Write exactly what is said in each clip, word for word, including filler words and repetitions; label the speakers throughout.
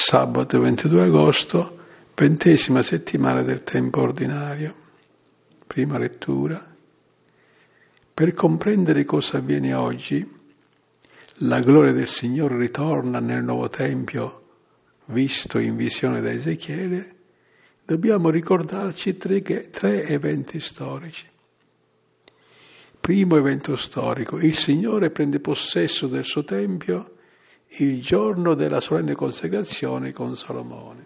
Speaker 1: Sabato ventidue agosto, ventesima settimana del tempo ordinario. Prima lettura. Per comprendere cosa avviene oggi, la gloria del Signore ritorna nel nuovo Tempio, visto in visione da Ezechiele, dobbiamo ricordarci tre, tre eventi storici. Primo evento storico, il Signore prende possesso del suo Tempio il giorno della solenne consacrazione con Salomone.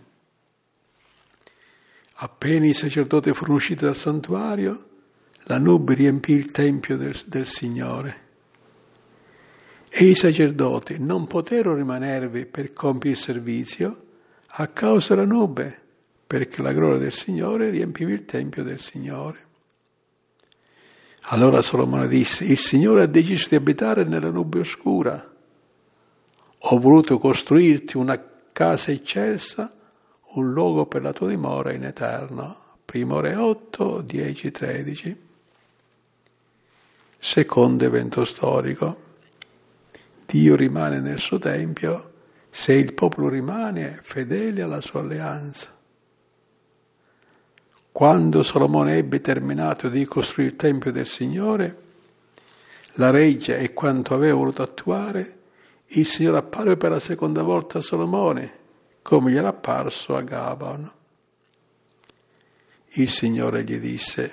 Speaker 1: Appena i sacerdoti furono usciti dal santuario, la nube riempì il Tempio del, del Signore. E i sacerdoti non poterono rimanervi per compiere il servizio a causa della nube, perché la gloria del Signore riempiva il Tempio del Signore. Allora Salomone disse: il Signore ha deciso di abitare nella nube oscura. Ho voluto costruirti una casa eccelsa, un luogo per la tua dimora in eterno. Primo Re otto, dieci, tredici. Secondo evento storico. Dio rimane nel suo Tempio se il popolo rimane fedele alla sua alleanza. Quando Salomone ebbe terminato di costruire il Tempio del Signore, la reggia e quanto aveva voluto attuare, il Signore apparve per la seconda volta a Salomone, come gli era apparso a Gabaon. Il Signore gli disse: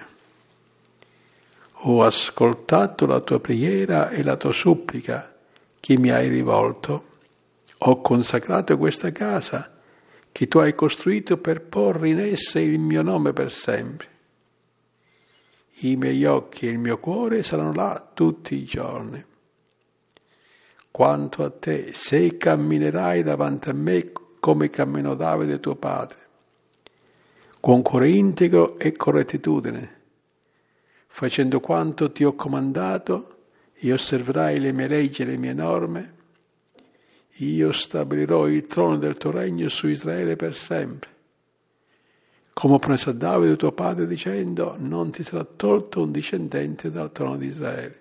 Speaker 1: ho ascoltato la tua preghiera e la tua supplica che mi hai rivolto. Ho consacrato questa casa che tu hai costruito per porre in essa il mio nome per sempre. I miei occhi e il mio cuore saranno là tutti i giorni. Quanto a te, se camminerai davanti a me come camminò Davide tuo padre, con cuore integro e con rettitudine, facendo quanto ti ho comandato, e osserverai le mie leggi e le mie norme, io stabilirò il trono del tuo regno su Israele per sempre. Come ho promesso a Davide tuo padre dicendo: non ti sarà tolto un discendente dal trono di Israele.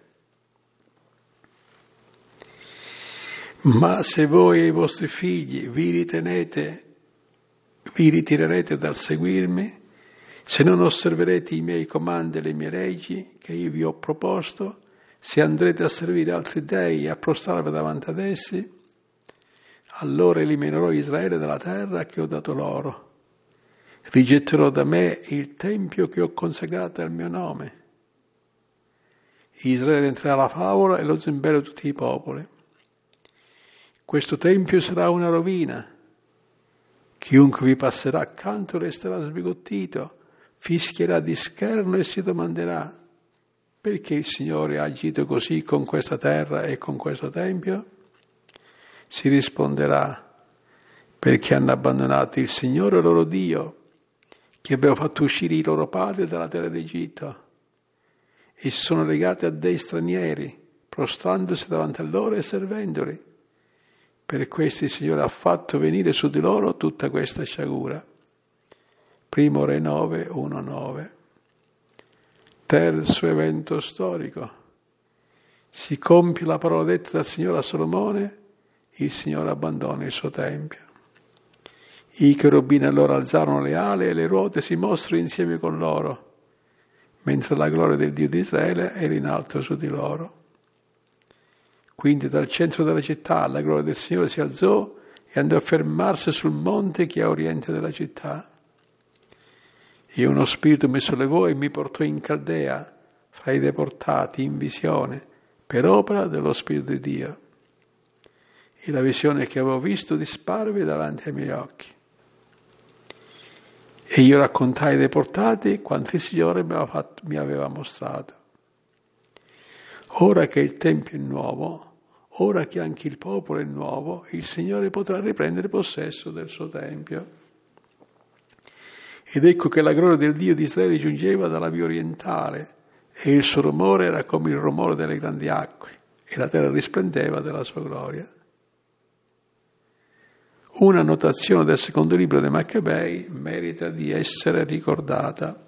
Speaker 1: Ma se voi e i vostri figli vi ritenete, vi ritirerete dal seguirmi, se non osserverete i miei comandi e le mie leggi che io vi ho proposto, se andrete a servire altri dei e a prostrarvi davanti ad essi, allora eliminerò Israele dalla terra che ho dato loro. Rigetterò da me il Tempio che ho consacrato al mio nome. Israele entrerà alla favola e lo zimbello di tutti i popoli. Questo Tempio sarà una rovina. Chiunque vi passerà accanto resterà sbigottito, fischierà di scherno e si domanderà: perché il Signore ha agito così con questa terra e con questo Tempio? Si risponderà: perché hanno abbandonato il Signore loro Dio, che aveva fatto uscire i loro padri dalla terra d'Egitto, e sono legati a dei stranieri, prostrandosi davanti a loro e servendoli. Per questo il Signore ha fatto venire su di loro tutta questa sciagura. Primo Re nove, uno, nove. Terzo evento storico. Si compie la parola detta dal Signore a Salomone, il Signore abbandona il suo Tempio. I cherubini allora alzarono le ali e le ruote si mossero insieme con loro, mentre la gloria del Dio di Israele era in alto su di loro. Quindi dal centro della città la gloria del Signore si alzò e andò a fermarsi sul monte che è a oriente della città. E uno spirito mi sollevò e mi portò in Caldea, fra i deportati, in visione, per opera dello Spirito di Dio. E la visione che avevo visto disparve davanti ai miei occhi. E io raccontai ai deportati quanto il Signore mi aveva, fatto, mi aveva mostrato. Ora che il Tempio è nuovo, ora che anche il popolo è nuovo, il Signore potrà riprendere possesso del suo Tempio. Ed ecco che la gloria del Dio di Israele giungeva dalla via orientale, e il suo rumore era come il rumore delle grandi acque, e la terra risplendeva della sua gloria. Una notazione del secondo libro dei Maccabei merita di essere ricordata.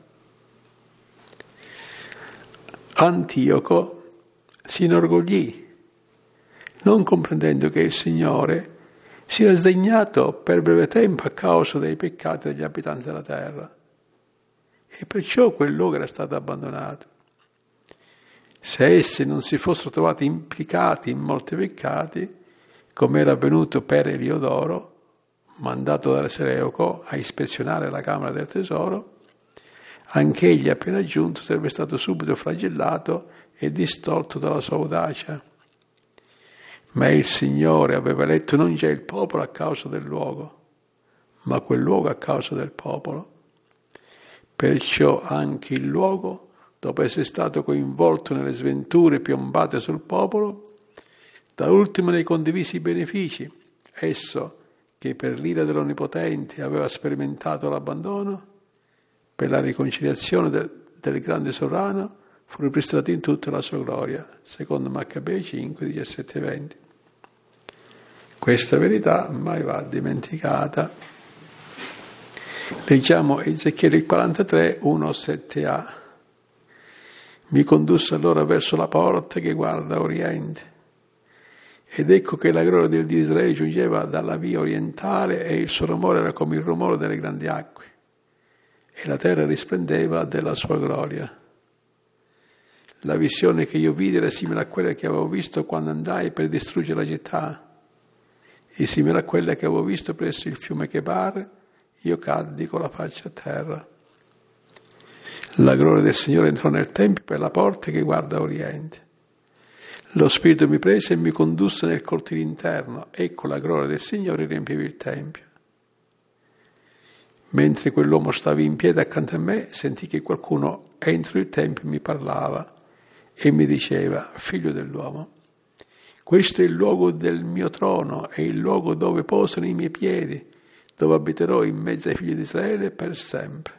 Speaker 1: Antioco si inorgoglì, non comprendendo che il Signore si era sdegnato per breve tempo a causa dei peccati degli abitanti della terra e perciò quel luogo era stato abbandonato. Se essi non si fossero trovati implicati in molti peccati, come era avvenuto per Eliodoro, mandato da Seleuco a ispezionare la camera del tesoro, anche egli appena giunto sarebbe stato subito flagellato e distolto dalla sua audacia. Ma il Signore aveva eletto non già il popolo a causa del luogo, ma quel luogo a causa del popolo. Perciò anche il luogo, dopo essere stato coinvolto nelle sventure piombate sul popolo, da ultimo ne condivisi i benefici, esso che per l'ira dell'Onnipotente aveva sperimentato l'abbandono, per la riconciliazione del, del grande sovrano, fu ripristinato in tutta la sua gloria, secondo Maccabei cinque, diciassette e venti. Questa verità mai va dimenticata. Leggiamo Ezechiele quarantatré, uno, sette a. Mi condusse allora verso la porta che guarda a oriente, ed ecco che la gloria del Dio di Israele giungeva dalla via orientale e il suo rumore era come il rumore delle grandi acque, e la terra risplendeva della sua gloria. La visione che io vidi era simile a quella che avevo visto quando andai per distruggere la città, e simile a quella che avevo visto presso il fiume Chebar. Io caddi con la faccia a terra. La gloria del Signore entrò nel tempio per la porta che guarda a oriente. Lo Spirito mi prese e mi condusse nel cortile interno. Ecco la gloria del Signore riempiva il tempio. Mentre quell'uomo stava in piedi accanto a me, sentì che qualcuno entro il tempio mi parlava e mi diceva: figlio dell'uomo, questo è il luogo del mio trono, è il luogo dove posano i miei piedi, dove abiterò in mezzo ai figli di Israele per sempre.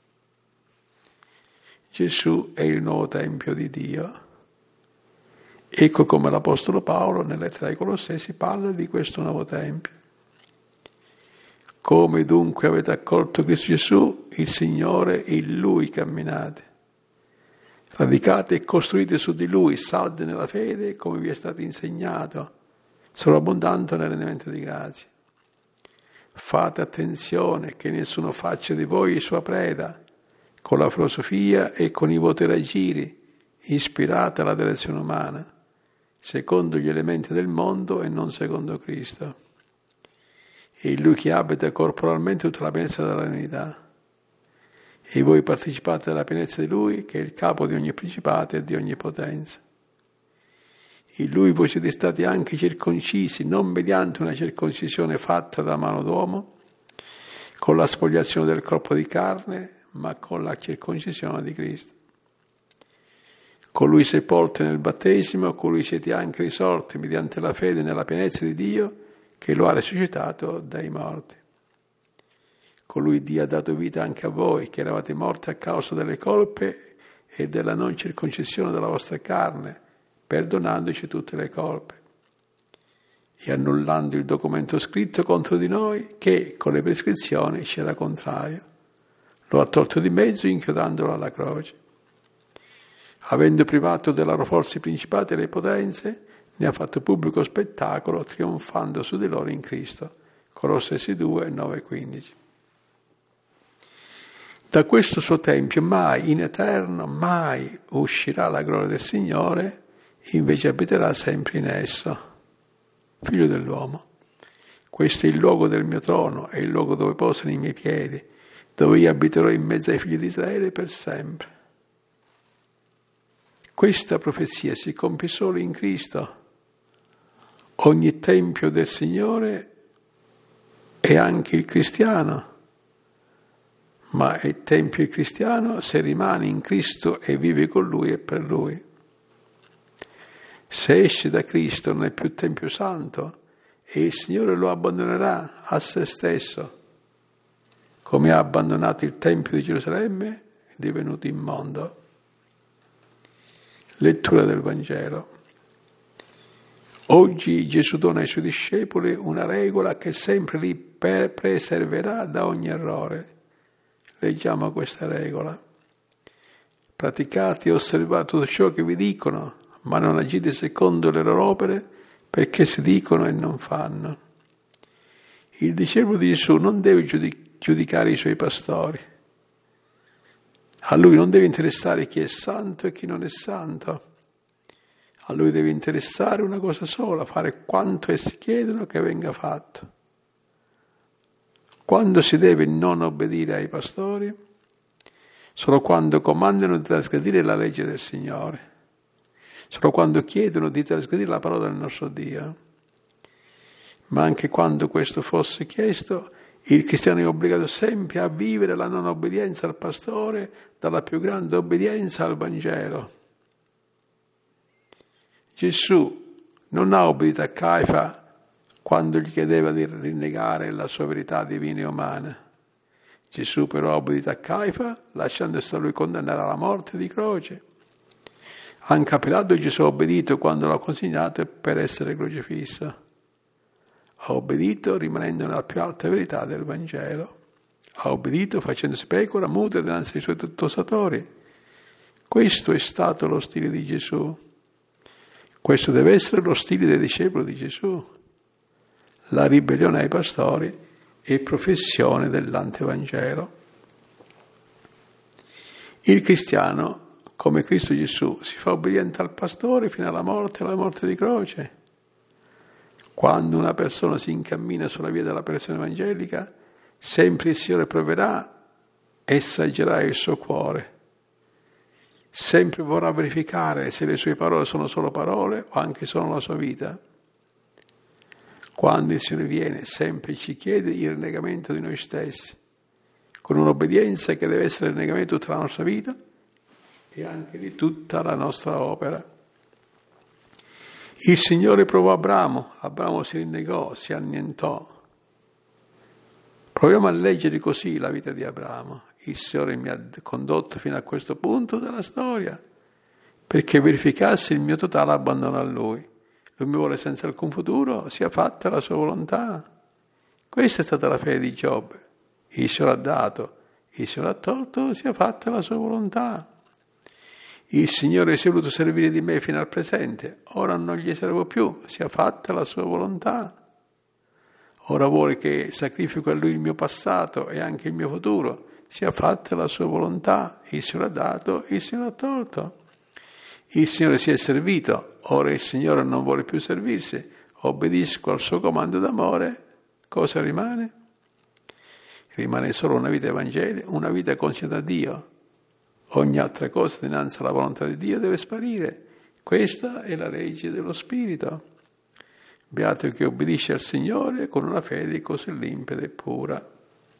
Speaker 1: Gesù è il nuovo Tempio di Dio. Ecco come l'Apostolo Paolo, nella lettera ai Colossesi, parla di questo nuovo Tempio. Come dunque avete accolto Cristo Gesù, il Signore, in Lui camminate. Radicate e costruite su di Lui, saldi nella fede, come vi è stato insegnato, sovrabbondando nell'elemento di grazia. Fate attenzione che nessuno faccia di voi sua preda, con la filosofia e con i voti raggiri, ispirata alla direzione umana, secondo gli elementi del mondo e non secondo Cristo. È Lui che abita corporalmente tutta la pienezza della divinità. E voi partecipate alla pienezza di Lui, che è il capo di ogni principato e di ogni potenza. In Lui voi siete stati anche circoncisi, non mediante una circoncisione fatta da mano d'uomo, con la spogliazione del corpo di carne, ma con la circoncisione di Cristo. Con Lui sepolti nel battesimo, con Lui siete anche risorti mediante la fede nella pienezza di Dio, che lo ha risuscitato dai morti. Con Lui Dio ha dato vita anche a voi, che eravate morti a causa delle colpe e della non circoncisione della vostra carne, perdonandoci tutte le colpe e annullando il documento scritto contro di noi che con le prescrizioni ci era contrario. Lo ha tolto di mezzo inchiodandolo alla croce. Avendo privato della loro forza i principati e le potenze, ne ha fatto pubblico spettacolo trionfando su di loro in Cristo. Colossesi due, nove e quindici. Da questo suo tempio mai in eterno, mai uscirà la gloria del Signore, invece abiterà sempre in esso. Figlio dell'uomo, questo è il luogo del mio trono, è il luogo dove posano i miei piedi, dove io abiterò in mezzo ai figli di Israele per sempre. Questa profezia si compie solo in Cristo. Ogni tempio del Signore è anche il cristiano, ma è tempio il cristiano se rimane in Cristo e vive con Lui e per Lui. Se esce da Cristo non è più Tempio Santo e il Signore lo abbandonerà a se stesso, come ha abbandonato il Tempio di Gerusalemme, divenuto immondo. Lettura del Vangelo. Oggi Gesù dona ai Suoi discepoli una regola che sempre li preserverà da ogni errore. Leggiamo questa regola. Praticate e osservate tutto ciò che vi dicono, ma non agite secondo le loro opere, perché si dicono e non fanno. Il discepolo di Gesù non deve giudicare i suoi pastori. A lui non deve interessare chi è santo e chi non è santo. A lui deve interessare una cosa sola, fare quanto essi chiedono che venga fatto. Quando si deve non obbedire ai pastori? Solo quando comandano di trasgredire la legge del Signore. Solo quando chiedono di trasgredire la parola del nostro Dio. Ma anche quando questo fosse chiesto, il cristiano è obbligato sempre a vivere la non obbedienza al pastore dalla più grande obbedienza al Vangelo. Gesù non ha obbedito a Caifa quando gli chiedeva di rinnegare la sua verità divina e umana. Gesù però ha obbedito a Caifa lasciandosi a lui condannare alla morte di croce. Anche a Pilato Gesù ha obbedito quando l'ha consegnato per essere crocifisso. Ha obbedito rimanendo nella più alta verità del Vangelo. Ha obbedito facendosi pecora muta dinanzi ai suoi tossatori. Questo è stato lo stile di Gesù. Questo deve essere lo stile dei discepoli di Gesù. La ribellione ai pastori è professione dell'antevangelo. Il cristiano, come Cristo Gesù, si fa obbediente al pastore fino alla morte e alla morte di croce. Quando una persona si incammina sulla via della predicazione evangelica, sempre il Signore proverà e assaggerà il suo cuore. Sempre vorrà verificare se le sue parole sono solo parole o anche sono la sua vita. Quando il Signore viene, sempre ci chiede il rinnegamento di noi stessi, con un'obbedienza che deve essere il rinnegamento di tutta la nostra vita e anche di tutta la nostra opera. Il Signore provò Abramo, Abramo si rinnegò, si annientò. Proviamo a leggere così la vita di Abramo. Il Signore mi ha condotto fino a questo punto della storia perché verificassi il mio totale abbandono a Lui. Lui mi vuole senza alcun futuro, sia fatta la sua volontà. Questa è stata la fede di Giobbe. Il Signore ha dato, il Signore ha tolto, sia fatta la sua volontà. Il Signore si è voluto servire di me fino al presente, ora non gli servo più, sia fatta la sua volontà. Ora vuole che sacrifico a Lui il mio passato e anche il mio futuro, sia fatta la sua volontà. Il Signore ha dato, il Signore ha tolto. Il Signore si è servito, ora il Signore non vuole più servirsi, obbedisco al suo comando d'amore, cosa rimane? Rimane solo una vita evangelica, una vita conscia da Dio. Ogni altra cosa dinanzi alla volontà di Dio deve sparire. Questa è la legge dello Spirito. Beato chi obbedisce al Signore con una fede così limpida e pura.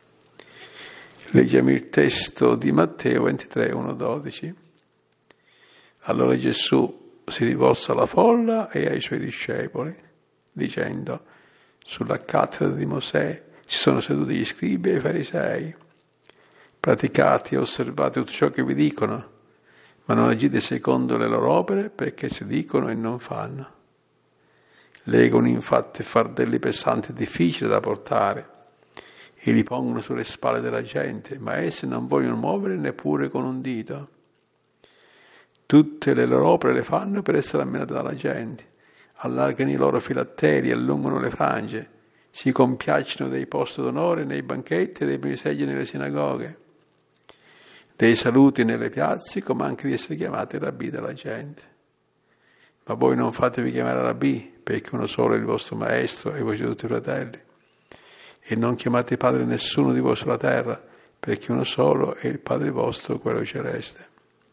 Speaker 1: Leggiamo il testo di Matteo ventitré, uno dodici. Allora Gesù si rivolse alla folla e ai suoi discepoli, dicendo: sulla cattedra di Mosè si sono seduti gli scribi e i farisei. Praticate e osservate tutto ciò che vi dicono, ma non agite secondo le loro opere, perché si dicono e non fanno. Legano infatti fardelli pesanti e difficili da portare e li pongono sulle spalle della gente, ma essi non vogliono muovere neppure con un dito. Tutte le loro opere le fanno per essere ammirate dalla gente, allargano i loro filatteri, allungano le frange, si compiacciono dei posti d'onore nei banchetti e dei primi seggi nelle sinagoghe, dei saluti nelle piazze, come anche di essere chiamati rabbì dalla gente. Ma voi non fatevi chiamare rabbì, perché uno solo è il vostro maestro e voi siete tutti fratelli. E non chiamate padre nessuno di voi sulla terra, perché uno solo è il Padre vostro, quello celeste.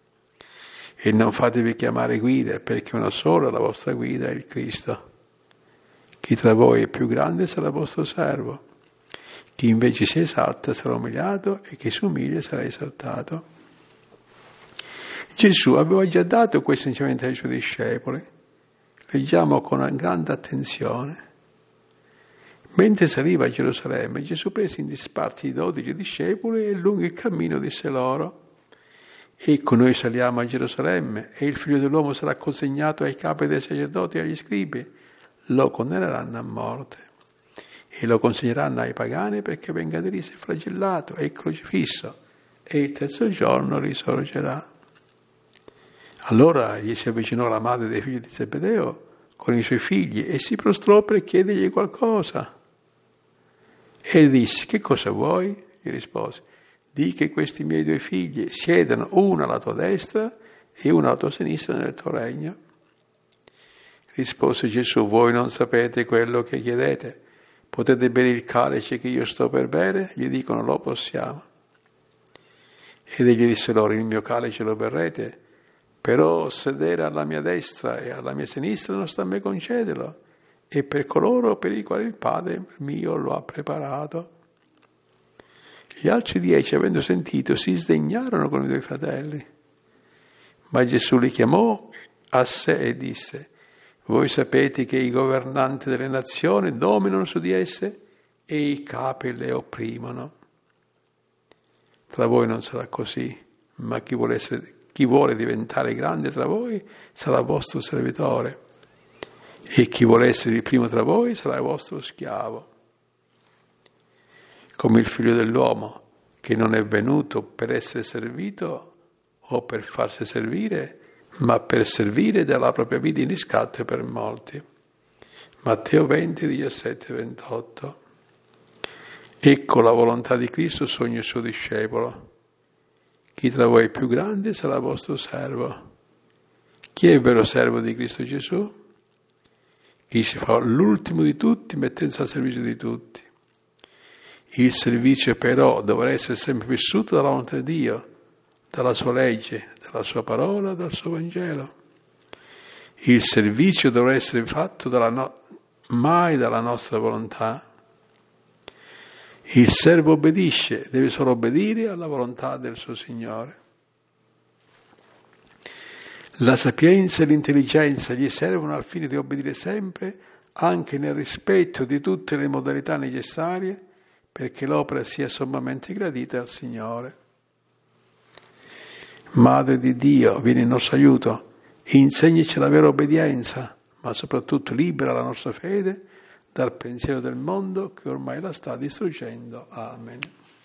Speaker 1: E non fatevi chiamare guide, perché uno solo è la vostra guida, è il Cristo. Chi tra voi è più grande sarà vostro servo. Chi invece si esalta sarà umiliato e chi si umilia sarà esaltato. Gesù aveva già dato questo insegnamento ai suoi discepoli. Leggiamo con grande attenzione. Mentre saliva a Gerusalemme, Gesù prese in disparte i dodici discepoli e lungo il cammino disse loro: ecco, noi saliamo a Gerusalemme e il Figlio dell'uomo sarà consegnato ai capi dei sacerdoti e agli scribi. Lo condanneranno a morte e lo consegneranno ai pagani perché venga deriso e flagellato e crocifisso e il terzo giorno risorgerà. Allora gli si avvicinò la madre dei figli di Zebedeo con i suoi figli e si prostrò per chiedergli qualcosa. E disse: che cosa vuoi? Gli rispose: di che questi miei due figli siedano una alla tua destra e una alla tua sinistra nel tuo regno. Rispose Gesù: voi non sapete quello che chiedete. Potete bere il calice che io sto per bere? Gli dicono: lo possiamo. Ed egli disse loro: il mio calice lo berrete, però sedere alla mia destra e alla mia sinistra non sta a me concederlo, e per coloro per i quali il Padre mio lo ha preparato. Gli altri dieci, avendo sentito, si sdegnarono con i due fratelli. Ma Gesù li chiamò a sé e disse: voi sapete che i governanti delle nazioni dominano su di esse e i capi le opprimono. Tra voi non sarà così, ma chi vuole, essere, chi vuole diventare grande tra voi sarà vostro servitore, e chi vuole essere il primo tra voi sarà il vostro schiavo. Come il figlio dell'uomo, che non è venuto per essere servito o per farsi servire, ma per servire dalla propria vita in riscatto per molti. Matteo venti, diciassette ventotto. Ecco la volontà di Cristo su ogni suo discepolo. Chi tra voi è più grande sarà vostro servo. Chi è il vero servo di Cristo Gesù? Chi si fa l'ultimo di tutti mettendosi al servizio di tutti. Il servizio però dovrà essere sempre vissuto dalla volontà di Dio, dalla sua legge, dalla sua parola, dal suo Vangelo. Il servizio dovrà essere fatto dalla no- mai dalla nostra volontà. Il servo obbedisce, deve solo obbedire alla volontà del suo Signore. La sapienza e l'intelligenza gli servono al fine di obbedire sempre, anche nel rispetto di tutte le modalità necessarie, perché l'opera sia sommamente gradita al Signore. Madre di Dio, vieni in nostro aiuto, insegnaci la vera obbedienza, ma soprattutto libera la nostra fede dal pensiero del mondo che ormai la sta distruggendo. Amen.